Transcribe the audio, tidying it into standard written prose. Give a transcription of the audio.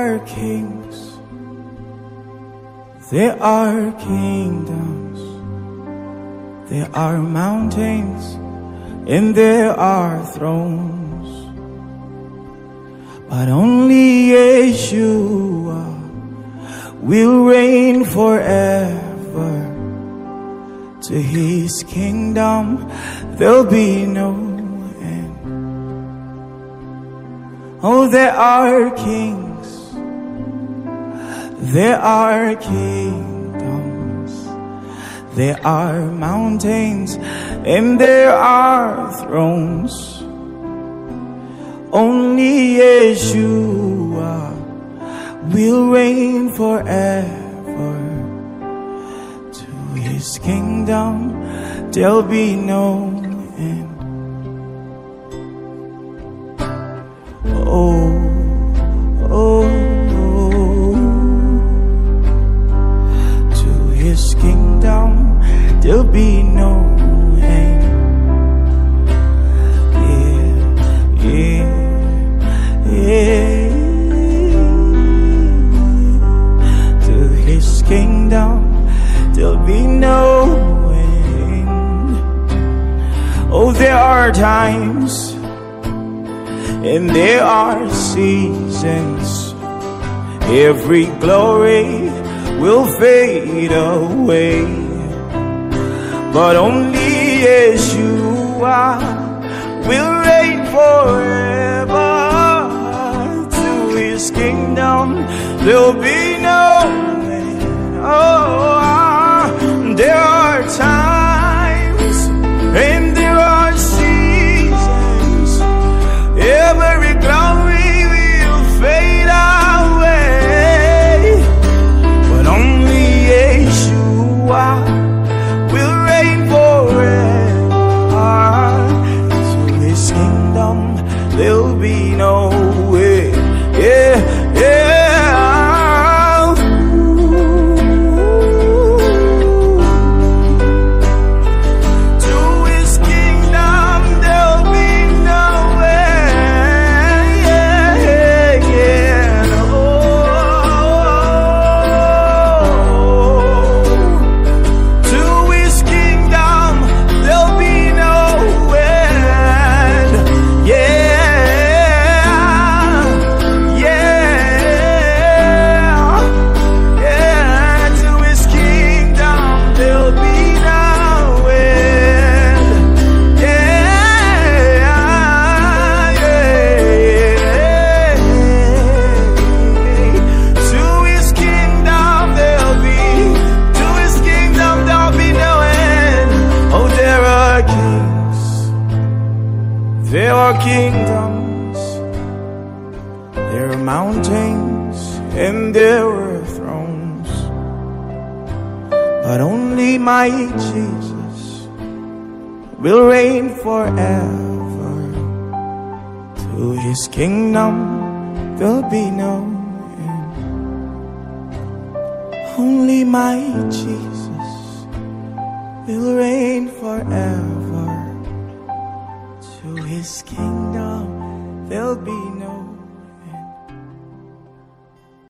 are kings, there are kingdoms, there are mountains, and there are thrones. But only Yeshua will reign forever. To his kingdom there'll be no end. Oh, there are kings, there are kingdoms, there are mountains, and there are thrones. Only Yeshua will reign forever. To his kingdom there'll be no end. Oh, oh, oh. To his kingdom there'll be no end. Yeah, yeah. To his kingdom there'll be no end. Oh, there are times and there are seasons. Every glory will fade away, but only Yeshua will reign forever. To his kingdom there'll be no end. Oh, there are times and there are seasons. Every glory will fade away, but only Yeshua will reign forever. To his kingdom there'll be no way. Yeah, yeah. There are kingdoms, there are mountains, and there are thrones. But only my Jesus will reign forever. To his kingdom there'll be no end. Only my Jesus will reign forever. To his kingdom there'll be no